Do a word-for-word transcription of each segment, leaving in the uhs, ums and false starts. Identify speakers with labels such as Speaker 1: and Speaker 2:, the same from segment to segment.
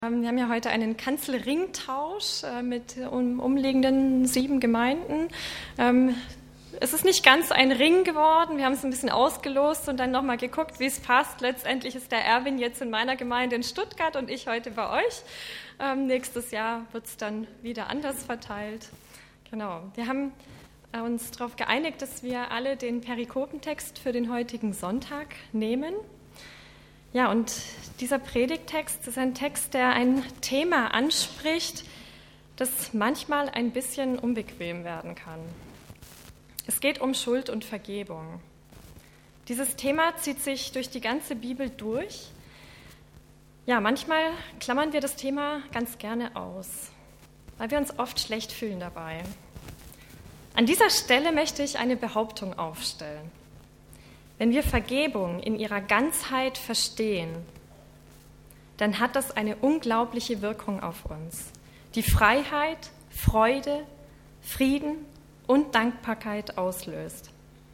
Speaker 1: Wir haben ja heute einen Kanzelringtausch mit um, umliegenden sieben Gemeinden. Es ist nicht ganz ein Ring geworden. Wir haben es ein bisschen ausgelost und dann nochmal geguckt, wie es passt. Letztendlich ist der Erwin jetzt in meiner Gemeinde in Stuttgart und ich heute bei euch. Nächstes Jahr wird es dann wieder anders verteilt. Genau. Wir haben uns darauf geeinigt, dass wir alle den Perikopentext für den heutigen Sonntag nehmen. Ja, und dieser Predigttext ist ein Text, der ein Thema anspricht, das manchmal ein bisschen unbequem werden kann. Es geht um Schuld und Vergebung. Dieses Thema zieht sich durch die ganze Bibel durch. Ja, manchmal klammern wir das Thema ganz gerne aus, weil wir uns oft schlecht fühlen dabei. An dieser Stelle möchte ich eine Behauptung aufstellen. Wenn wir Vergebung in ihrer Ganzheit verstehen, dann hat das eine unglaubliche Wirkung auf uns, die Freiheit, Freude, Frieden und Dankbarkeit auslöst.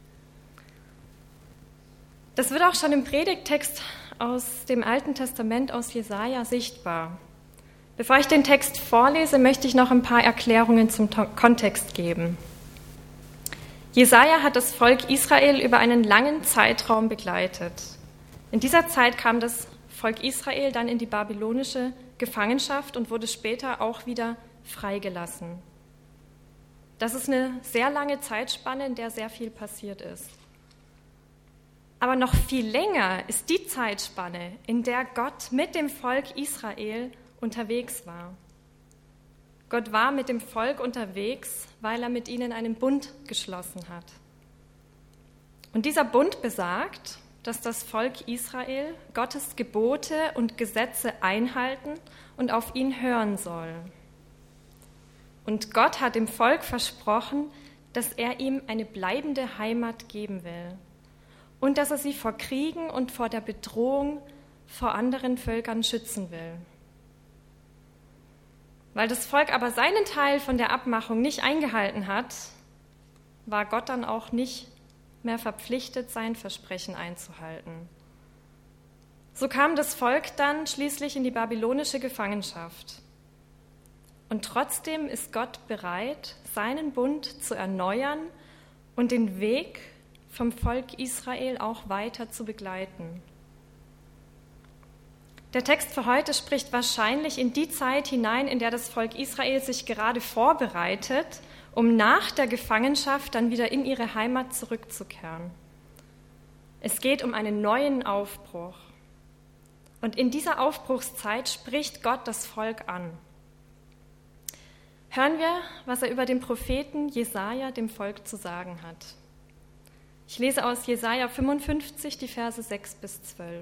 Speaker 1: Das wird auch schon im Predigttext aus dem Alten Testament, aus Jesaja, sichtbar. Bevor ich den Text vorlese, möchte ich noch ein paar Erklärungen zum Kontext geben. Jesaja hat das Volk Israel über einen langen Zeitraum begleitet. In dieser Zeit kam das Volk Israel dann in die babylonische Gefangenschaft und wurde später auch wieder freigelassen. Das ist eine sehr lange Zeitspanne, in der sehr viel passiert ist. Aber noch viel länger ist die Zeitspanne, in der Gott mit dem Volk Israel unterwegs war. Gott war mit dem Volk unterwegs, weil er mit ihnen einen Bund geschlossen hat. Und dieser Bund besagt, dass das Volk Israel Gottes Gebote und Gesetze einhalten und auf ihn hören soll. Und Gott hat dem Volk versprochen, dass er ihm eine bleibende Heimat geben will und dass er sie vor Kriegen und vor der Bedrohung vor anderen Völkern schützen will. Weil das Volk aber seinen Teil von der Abmachung nicht eingehalten hat, war Gott dann auch nicht mehr verpflichtet, sein Versprechen einzuhalten. So kam das Volk dann schließlich in die babylonische Gefangenschaft. Und trotzdem ist Gott bereit, seinen Bund zu erneuern und den Weg vom Volk Israel auch weiter zu begleiten. Der Text für heute spricht wahrscheinlich in die Zeit hinein, in der das Volk Israel sich gerade vorbereitet, um nach der Gefangenschaft dann wieder in ihre Heimat zurückzukehren. Es geht um einen neuen Aufbruch. Und in dieser Aufbruchszeit spricht Gott das Volk an. Hören wir, was er über den Propheten Jesaja dem Volk zu sagen hat. Ich lese aus Jesaja fünfundfünfzig die Verse sechs bis zwölf.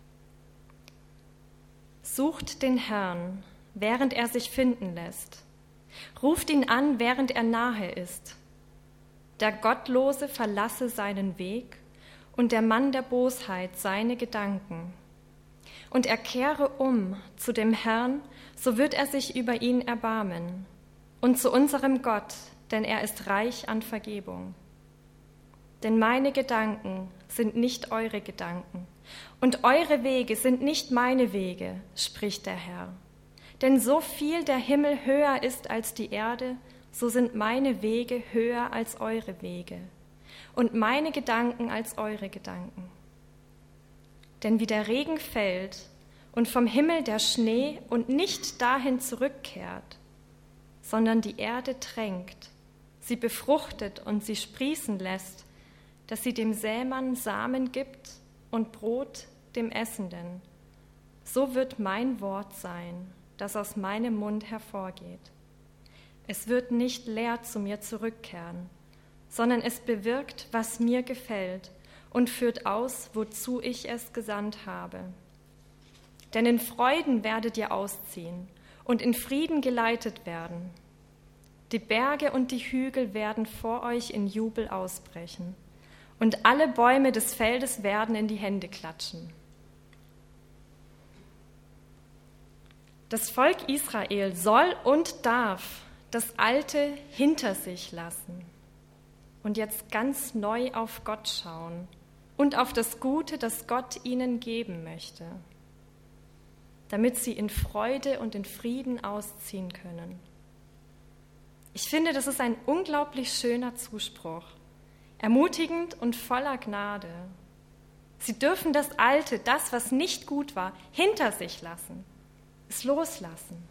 Speaker 1: Sucht den Herrn, während er sich finden lässt. Ruft ihn an, während er nahe ist. Der Gottlose verlasse seinen Weg und der Mann der Bosheit seine Gedanken. Und er kehre um zu dem Herrn, so wird er sich über ihn erbarmen. Und zu unserem Gott, denn er ist reich an Vergebung. Denn meine Gedanken sind nicht eure Gedanken. Und eure Wege sind nicht meine Wege, spricht der Herr. Denn so viel der Himmel höher ist als die Erde, so sind meine Wege höher als eure Wege und meine Gedanken als eure Gedanken. Denn wie der Regen fällt und vom Himmel der Schnee und nicht dahin zurückkehrt, sondern die Erde tränkt, sie befruchtet und sie sprießen lässt, dass sie dem Sämann Samen gibt und Brot dem Essenden. So wird mein Wort sein, das aus meinem Mund hervorgeht. Es wird nicht leer zu mir zurückkehren, sondern es bewirkt, was mir gefällt und führt aus, wozu ich es gesandt habe. Denn in Freuden werdet ihr ausziehen und in Frieden geleitet werden. Die Berge und die Hügel werden vor euch in Jubel ausbrechen. Und alle Bäume des Feldes werden in die Hände klatschen. Das Volk Israel soll und darf das Alte hinter sich lassen und jetzt ganz neu auf Gott schauen und auf das Gute, das Gott ihnen geben möchte. damit sie in Freude und in Frieden ausziehen können. Ich finde, das ist ein unglaublich schöner Zuspruch, ermutigend und voller Gnade. Sie dürfen das Alte, das, was nicht gut war, hinter sich lassen, es loslassen.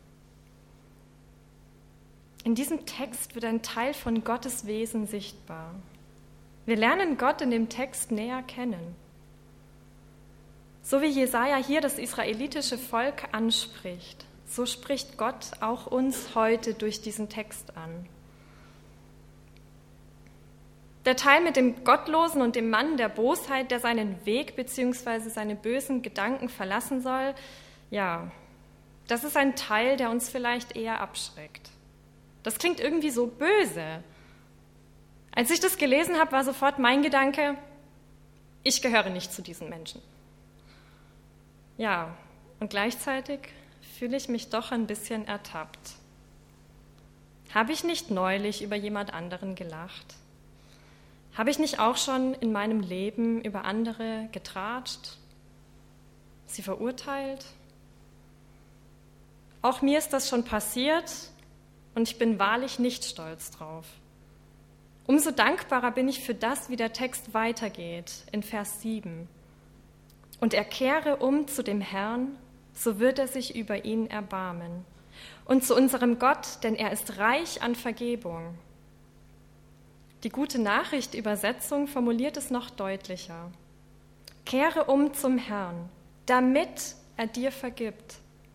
Speaker 1: In diesem Text wird ein Teil von Gottes Wesen sichtbar. Wir lernen Gott in dem Text näher kennen. So wie Jesaja hier das israelitische Volk anspricht, so spricht Gott auch uns heute durch diesen Text an. Der Teil mit dem Gottlosen und dem Mann der Bosheit, der seinen Weg bzw. seine bösen Gedanken verlassen soll, ja, das ist ein Teil, der uns vielleicht eher abschreckt. Das klingt irgendwie so böse. Als ich das gelesen habe, war sofort mein Gedanke, ich gehöre nicht zu diesen Menschen. Ja, und gleichzeitig fühle ich mich doch ein bisschen ertappt. Habe ich nicht neulich über jemand anderen gelacht? Habe ich nicht auch schon in meinem Leben über andere getratscht, sie verurteilt? Auch mir ist das schon passiert und ich bin wahrlich nicht stolz drauf. Umso dankbarer bin ich für das, wie der Text weitergeht in Vers sieben. Und er kehre um zu dem Herrn, so wird er sich über ihn erbarmen. Und zu unserem Gott, denn er ist reich an Vergebung. Die Gute Nachricht Übersetzung formuliert es noch deutlicher. Kehre um zum Herrn, damit er dir vergibt.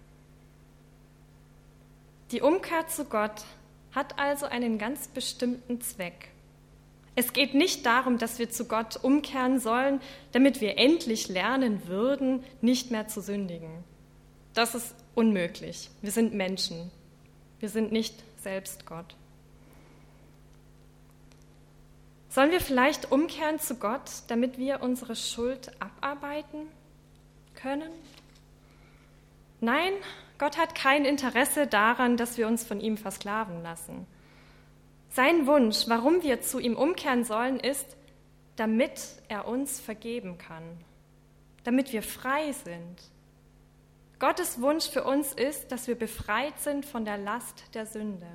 Speaker 1: Die Umkehr zu Gott hat also einen ganz bestimmten Zweck. Es geht nicht darum, dass wir zu Gott umkehren sollen, damit wir endlich lernen würden, nicht mehr zu sündigen. Das ist unmöglich. Wir sind Menschen. Wir sind nicht selbst Gott. Sollen wir vielleicht umkehren zu Gott, damit wir unsere Schuld abarbeiten können? Nein, Gott hat kein Interesse daran, dass wir uns von ihm versklaven lassen. Sein Wunsch, warum wir zu ihm umkehren sollen, ist, damit er uns vergeben kann, damit wir frei sind. Gottes Wunsch für uns ist, dass wir befreit sind von der Last der Sünde.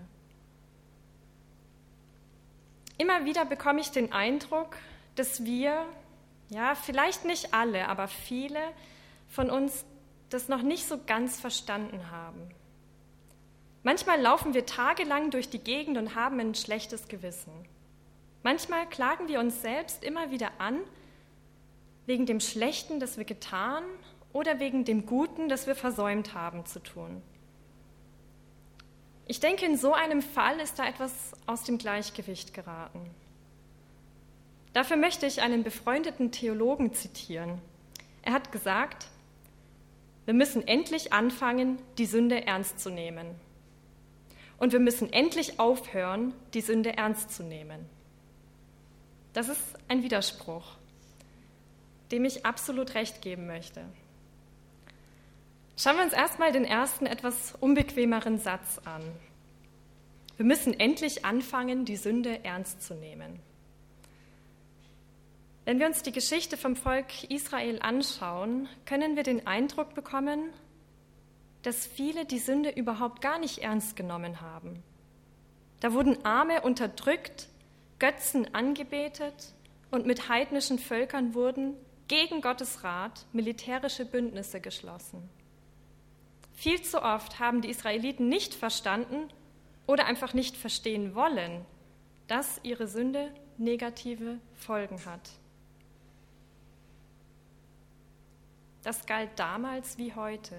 Speaker 1: Immer wieder bekomme ich den Eindruck, dass wir, ja, vielleicht nicht alle, aber viele von uns das noch nicht so ganz verstanden haben. Manchmal laufen wir tagelang durch die Gegend und haben ein schlechtes Gewissen. Manchmal klagen wir uns selbst immer wieder an, wegen dem Schlechten, das wir getan oder wegen dem Guten, das wir versäumt haben zu tun. Ich denke, in so einem Fall ist da etwas aus dem Gleichgewicht geraten. Dafür möchte ich einen befreundeten Theologen zitieren. Er hat gesagt, wir müssen endlich anfangen, die Sünde ernst zu nehmen. Und wir müssen endlich aufhören, die Sünde ernst zu nehmen. Das ist ein Widerspruch, dem ich absolut recht geben möchte. Schauen wir uns erstmal den ersten, etwas unbequemeren Satz an. Wir müssen endlich anfangen, die Sünde ernst zu nehmen. Wenn wir uns die Geschichte vom Volk Israel anschauen, können wir den Eindruck bekommen, dass viele die Sünde überhaupt gar nicht ernst genommen haben. Da wurden Arme unterdrückt, Götzen angebetet und mit heidnischen Völkern wurden gegen Gottes Rat militärische Bündnisse geschlossen. Viel zu oft haben die Israeliten nicht verstanden oder einfach nicht verstehen wollen, dass ihre Sünde negative Folgen hat. Das galt damals wie heute.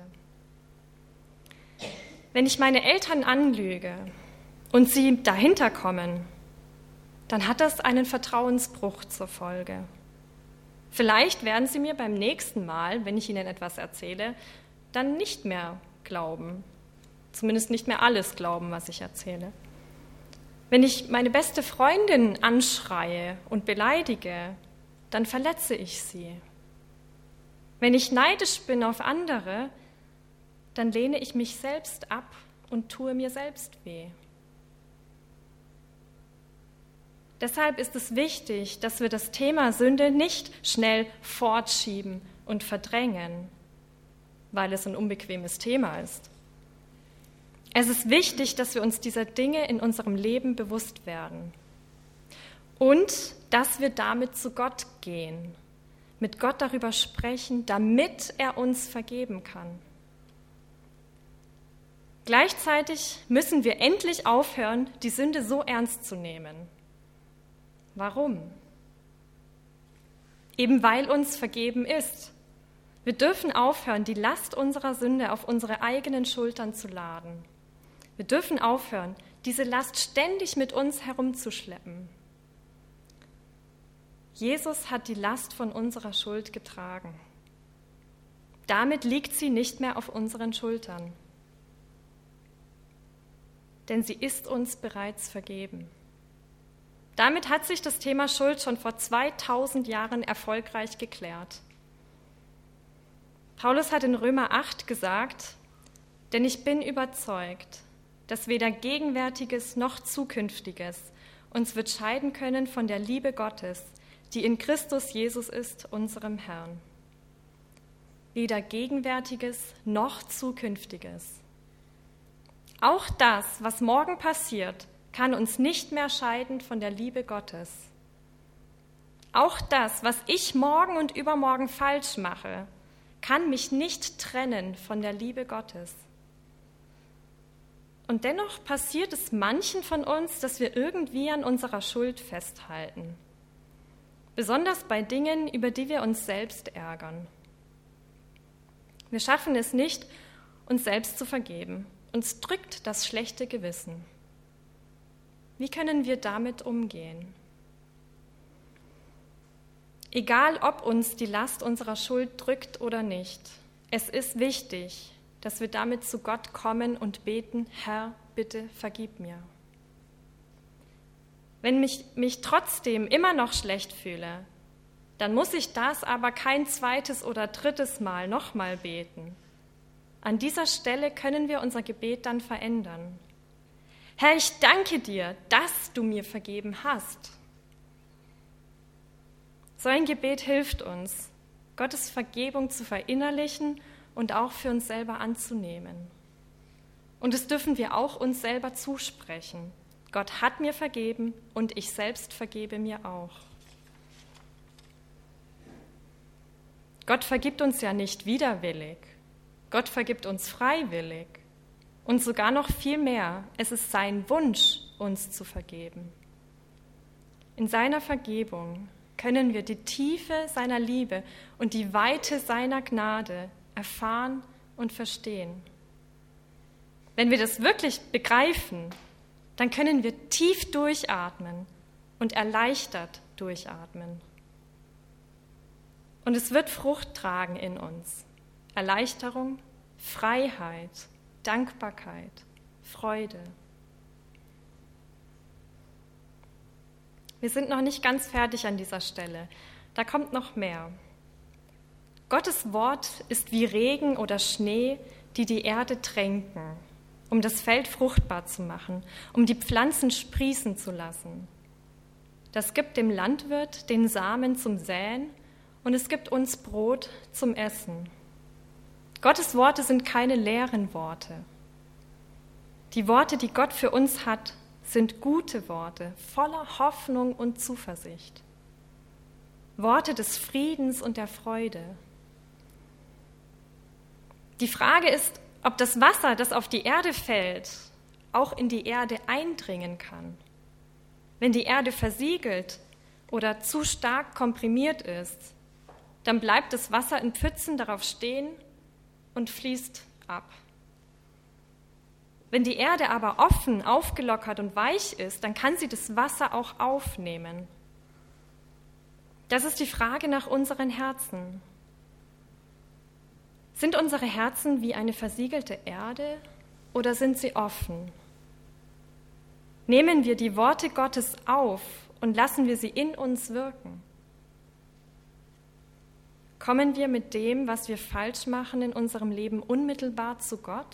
Speaker 1: Wenn ich meine Eltern anlüge und sie dahinter kommen, dann hat das einen Vertrauensbruch zur Folge. Vielleicht werden sie mir beim nächsten Mal, wenn ich ihnen etwas erzähle, dann nicht mehr glauben. Zumindest nicht mehr alles glauben, was ich erzähle. Wenn ich meine beste Freundin anschreie und beleidige, dann verletze ich sie. Wenn ich neidisch bin auf andere, dann lehne ich mich selbst ab und tue mir selbst weh. Deshalb ist es wichtig, dass wir das Thema Sünde nicht schnell fortschieben und verdrängen. weil es ein unbequemes Thema ist. Es ist wichtig, dass wir uns dieser Dinge in unserem Leben bewusst werden und dass wir damit zu Gott gehen, mit Gott darüber sprechen, damit er uns vergeben kann. Gleichzeitig müssen wir endlich aufhören, die Sünde so ernst zu nehmen. Warum? Eben weil uns vergeben ist. Wir dürfen aufhören, die Last unserer Sünde auf unsere eigenen Schultern zu laden. Wir dürfen aufhören, diese Last ständig mit uns herumzuschleppen. Jesus hat die Last von unserer Schuld getragen. Damit liegt sie nicht mehr auf unseren Schultern. Denn sie ist uns bereits vergeben. Damit hat sich das Thema Schuld schon vor zweitausend Jahren erfolgreich geklärt. Paulus hat in Römer acht gesagt, denn ich bin überzeugt, dass weder Gegenwärtiges noch Zukünftiges uns wird scheiden können von der Liebe Gottes, die in Christus Jesus ist, unserem Herrn. Weder Gegenwärtiges noch Zukünftiges. Auch das, was morgen passiert, kann uns nicht mehr scheiden von der Liebe Gottes. Auch das, was ich morgen und übermorgen falsch mache, kann mich nicht trennen von der Liebe Gottes. Und dennoch passiert es manchen von uns, dass wir irgendwie an unserer Schuld festhalten. Besonders bei Dingen, über die wir uns selbst ärgern. Wir schaffen es nicht, uns selbst zu vergeben. Uns drückt das schlechte Gewissen. Wie können wir damit umgehen? Egal, ob uns die Last unserer Schuld drückt oder nicht, es ist wichtig, dass wir damit zu Gott kommen und beten, Herr, bitte vergib mir. Wenn ich mich trotzdem immer noch schlecht fühle, dann muss ich das aber kein zweites oder drittes Mal nochmal beten. An dieser Stelle können wir unser Gebet dann verändern. Herr, ich danke dir, dass du mir vergeben hast. So ein Gebet hilft uns, Gottes Vergebung zu verinnerlichen und auch für uns selber anzunehmen. Und das dürfen wir auch uns selber zusprechen. Gott hat mir vergeben und ich selbst vergebe mir auch. Gott vergibt uns ja nicht widerwillig. Gott vergibt uns freiwillig und sogar noch viel mehr. Es ist sein Wunsch, uns zu vergeben. In seiner Vergebung können wir die Tiefe seiner Liebe und die Weite seiner Gnade erfahren und verstehen. Wenn wir das wirklich begreifen, dann können wir tief durchatmen und erleichtert durchatmen. Und es wird Frucht tragen in uns. Erleichterung, Freiheit, Dankbarkeit, Freude. Wir sind noch nicht ganz fertig an dieser Stelle. Da kommt noch mehr. Gottes Wort ist wie Regen oder Schnee, die die Erde tränken, um das Feld fruchtbar zu machen, um die Pflanzen sprießen zu lassen. Das gibt dem Landwirt den Samen zum Säen und es gibt uns Brot zum Essen. Gottes Worte sind keine leeren Worte. Die Worte, die Gott für uns hat, sind gute Worte, voller Hoffnung und Zuversicht. Worte des Friedens und der Freude. Die Frage ist, ob das Wasser, das auf die Erde fällt, auch in die Erde eindringen kann. Wenn die Erde versiegelt oder zu stark komprimiert ist, dann bleibt das Wasser in Pfützen darauf stehen und fließt ab. Wenn die Erde aber offen, aufgelockert und weich ist, dann kann sie das Wasser auch aufnehmen. Das ist die Frage nach unseren Herzen. Sind unsere Herzen wie eine versiegelte Erde oder sind sie offen? Nehmen wir die Worte Gottes auf und lassen wir sie in uns wirken? Kommen wir mit dem, was wir falsch machen in unserem Leben, unmittelbar zu Gott?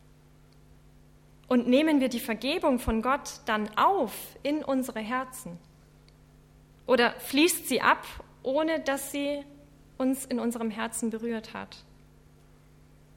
Speaker 1: Und nehmen wir die Vergebung von Gott dann auf in unsere Herzen? Oder fließt sie ab, ohne dass sie uns in unserem Herzen berührt hat?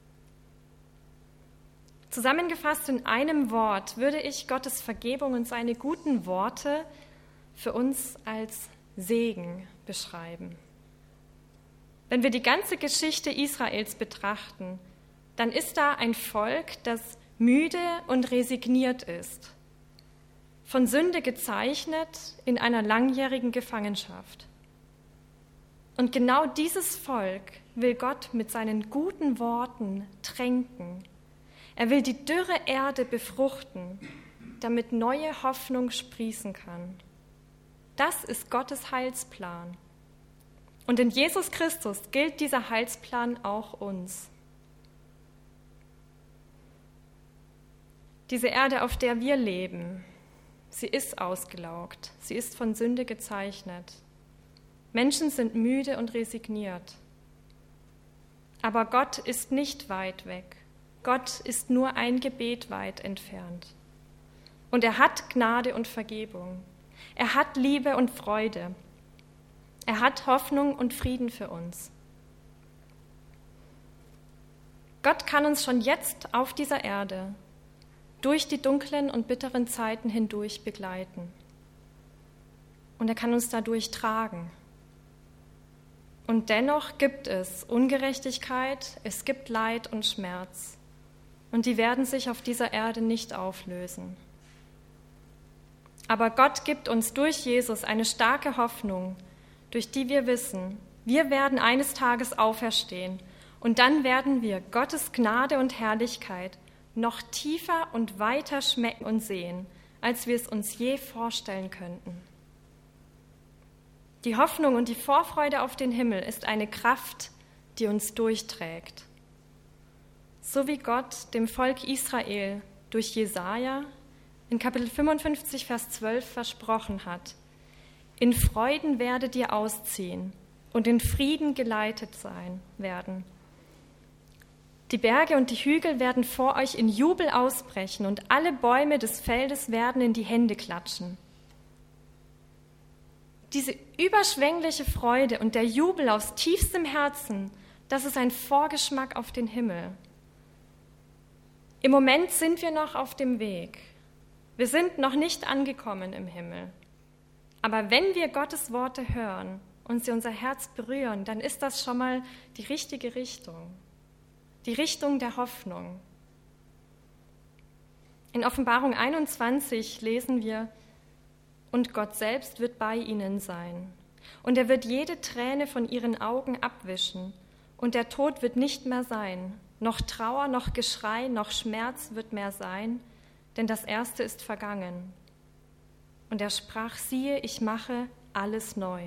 Speaker 1: Zusammengefasst in einem Wort würde ich Gottes Vergebung und seine guten Worte für uns als Segen beschreiben. Wenn wir die ganze Geschichte Israels betrachten, dann ist da ein Volk, das müde und resigniert ist, von Sünde gezeichnet in einer langjährigen Gefangenschaft. Und genau dieses Volk will Gott mit seinen guten Worten tränken. Er will die dürre Erde befruchten, damit neue Hoffnung sprießen kann. Das ist Gottes Heilsplan. Und in Jesus Christus gilt dieser Heilsplan auch uns. Diese Erde, auf der wir leben, sie ist ausgelaugt, sie ist von Sünde gezeichnet. Menschen sind müde und resigniert. Aber Gott ist nicht weit weg. Gott ist nur ein Gebet weit entfernt. Und er hat Gnade und Vergebung. Er hat Liebe und Freude. Er hat Hoffnung und Frieden für uns. Gott kann uns schon jetzt auf dieser Erde durch die dunklen und bitteren Zeiten hindurch begleiten. Und er kann uns dadurch tragen. Und dennoch gibt es Ungerechtigkeit, es gibt Leid und Schmerz. Und die werden sich auf dieser Erde nicht auflösen. Aber Gott gibt uns durch Jesus eine starke Hoffnung, durch die wir wissen, wir werden eines Tages auferstehen und dann werden wir Gottes Gnade und Herrlichkeit noch tiefer und weiter schmecken und sehen, als wir es uns je vorstellen könnten. Die Hoffnung und die Vorfreude auf den Himmel ist eine Kraft, die uns durchträgt. So wie Gott dem Volk Israel durch Jesaja in Kapitel fünfundfünfzig, Vers zwölf versprochen hat: In Freuden werdet ihr ausziehen und in Frieden geleitet sein werden. Die Berge und die Hügel werden vor euch in Jubel ausbrechen und alle Bäume des Feldes werden in die Hände klatschen. Diese überschwängliche Freude und der Jubel aus tiefstem Herzen, das ist ein Vorgeschmack auf den Himmel. Im Moment sind wir noch auf dem Weg. Wir sind noch nicht angekommen im Himmel. Aber wenn wir Gottes Worte hören und sie unser Herz berühren, dann ist das schon mal die richtige Richtung. Die Richtung der Hoffnung. In Offenbarung einundzwanzig lesen wir: Und Gott selbst wird bei ihnen sein. Und er wird jede Träne von ihren Augen abwischen. Und der Tod wird nicht mehr sein. Noch Trauer, noch Geschrei, noch Schmerz wird mehr sein, denn das Erste ist vergangen. Und er sprach: Siehe, ich mache alles neu.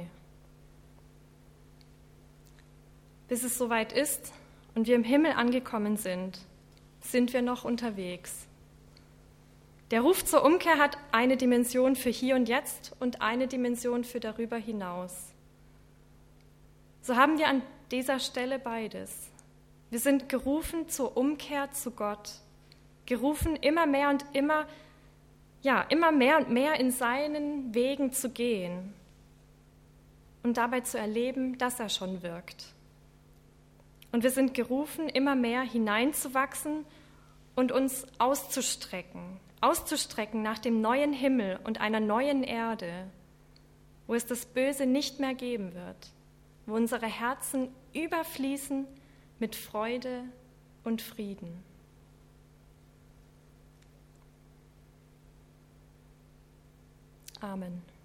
Speaker 1: Bis es soweit ist und wir im Himmel angekommen sind, sind wir noch unterwegs. Der Ruf zur Umkehr hat eine Dimension für hier und jetzt und eine Dimension für darüber hinaus. So haben wir an dieser Stelle beides. Wir sind gerufen zur Umkehr zu Gott, gerufen immer mehr und immer, ja, immer mehr und mehr in seinen Wegen zu gehen und dabei zu erleben, dass er schon wirkt. Und wir sind gerufen, immer mehr hineinzuwachsen und uns auszustrecken, auszustrecken nach dem neuen Himmel und einer neuen Erde, wo es das Böse nicht mehr geben wird, wo unsere Herzen überfließen mit Freude und Frieden. Amen.